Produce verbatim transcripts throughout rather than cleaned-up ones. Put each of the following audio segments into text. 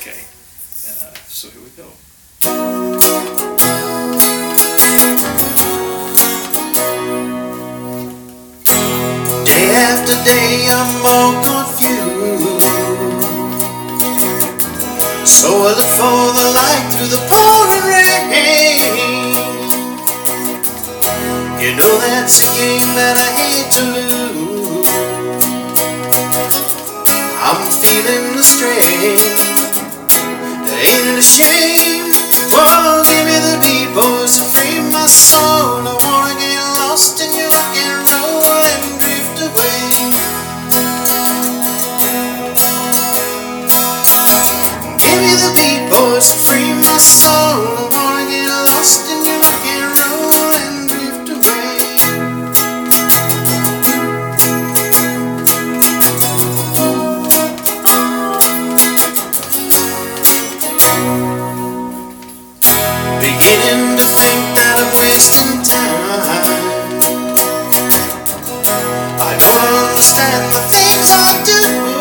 okay. Uh, so here we go. Day after day I'm more confused, so I look for the light through the pouring rain. You know that's a game that I hate to lose. I'm feeling the strain, ain't it a shame? Whoa, give me the beat, boys, to free my soul. I wanna get lost in your rock and roll and drift away. Give me the beat, boys, to free my soul. I wanna get lost in your rock and roll and drift away. Beginning to think that I'm wasting time. I don't understand the things I do.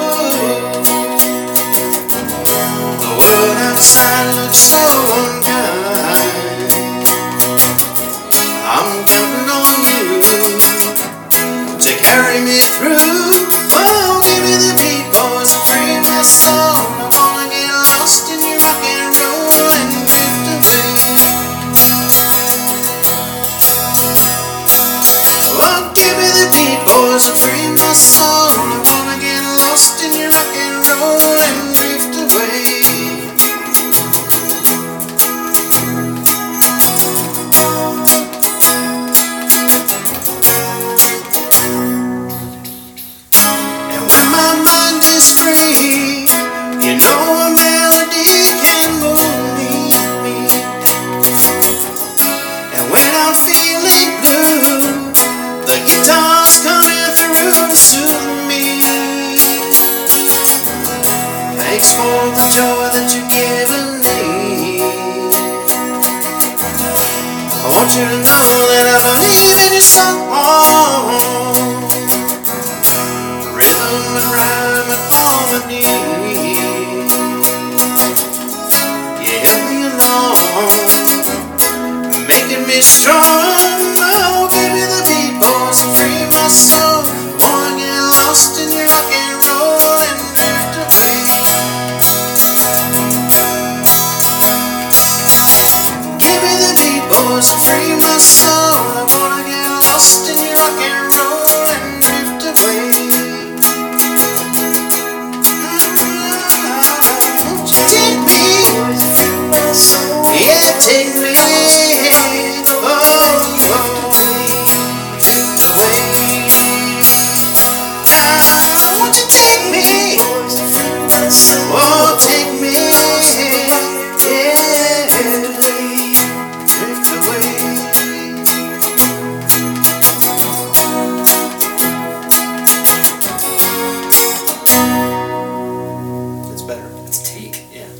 The world outside looks so unkind. I'm counting on you to carry me through. Oh, give me the beat, boys, and free my soul. I wanna get lost in your rock and roll and drift away. Oh, give me the beat, boys, and free my soul. I wanna get lost in your rock and roll and drift away. And when my mind is free, you know a melody can move me. And when I'm feeling blue, the guitar's coming through to soothe me. Thanks for the joy that you've given me. I want you to know that I believe in your song. Rhythm and rhyme and harmony. You help me along, making me strong.